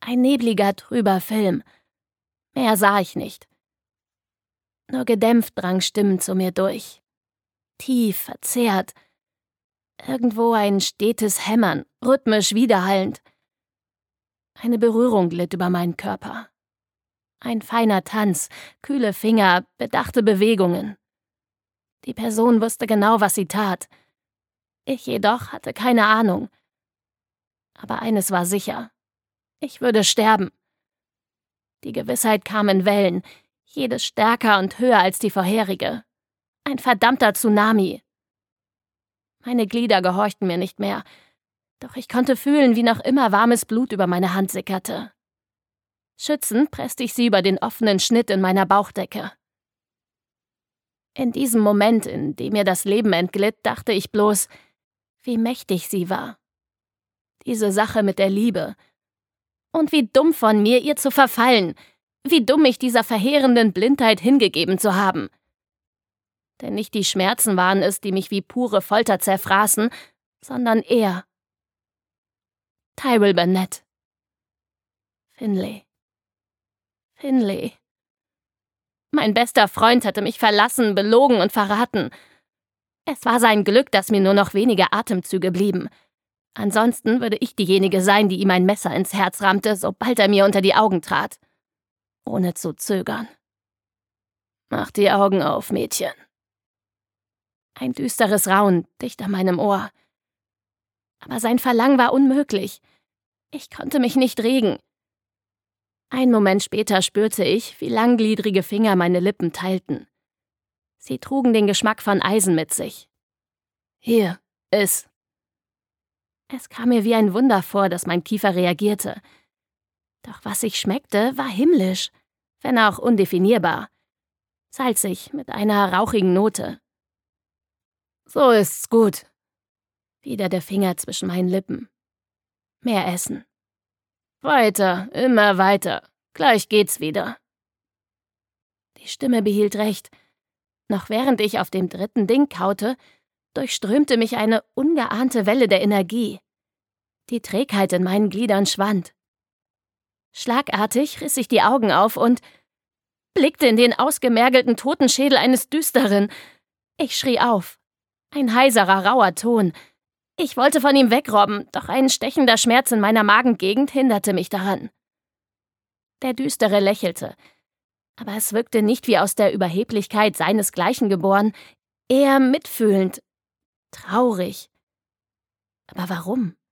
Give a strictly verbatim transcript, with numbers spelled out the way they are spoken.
Ein nebliger, trüber Film. Mehr sah ich nicht. Nur gedämpft drangen Stimmen zu mir durch. Tief, verzerrt. Irgendwo ein stetes Hämmern, rhythmisch widerhallend. Eine Berührung glitt über meinen Körper. Ein feiner Tanz, kühle Finger, bedachte Bewegungen. Die Person wusste genau, was sie tat. Ich jedoch hatte keine Ahnung. Aber eines war sicher. Ich würde sterben. Die Gewissheit kam in Wellen, jedes stärker und höher als die vorherige. Ein verdammter Tsunami. Meine Glieder gehorchten mir nicht mehr, doch ich konnte fühlen, wie noch immer warmes Blut über meine Hand sickerte. Schützend presste ich sie über den offenen Schnitt in meiner Bauchdecke. In diesem Moment, in dem mir das Leben entglitt, dachte ich bloß, wie mächtig sie war. Diese Sache mit der Liebe. Und wie dumm von mir, ihr zu verfallen. Wie dumm, mich dieser verheerenden Blindheit hingegeben zu haben. Denn nicht die Schmerzen waren es, die mich wie pure Folter zerfraßen, sondern er. Tyrell Burnett. Finlay. Finlay. Mein bester Freund hatte mich verlassen, belogen und verraten. Es war sein Glück, dass mir nur noch wenige Atemzüge blieben. Ansonsten würde ich diejenige sein, die ihm ein Messer ins Herz rammte, sobald er mir unter die Augen trat. Ohne zu zögern. »Mach die Augen auf, Mädchen.« Ein düsteres Raunen, dicht an meinem Ohr. Aber sein Verlangen war unmöglich. Ich konnte mich nicht regen. Einen Moment später spürte ich, wie langgliedrige Finger meine Lippen teilten. Sie trugen den Geschmack von Eisen mit sich. »Hier, iss.« Es kam mir wie ein Wunder vor, dass mein Kiefer reagierte. Doch was ich schmeckte, war himmlisch, wenn auch undefinierbar. Salzig, mit einer rauchigen Note. »So ist's gut.« Wieder der Finger zwischen meinen Lippen. Mehr Essen. »Weiter, immer weiter. Gleich geht's wieder.« Die Stimme behielt recht. Noch während ich auf dem dritten Ding kaute, durchströmte mich eine ungeahnte Welle der Energie. Die Trägheit in meinen Gliedern schwand. Schlagartig riss ich die Augen auf und blickte in den ausgemergelten Totenschädel eines Düsteren. Ich schrie auf. Ein heiserer, rauer Ton. Ich wollte von ihm wegrobben, doch ein stechender Schmerz in meiner Magengegend hinderte mich daran. Der Düstere lächelte, aber es wirkte nicht wie aus der Überheblichkeit seinesgleichen geboren, eher mitfühlend, traurig. Aber warum?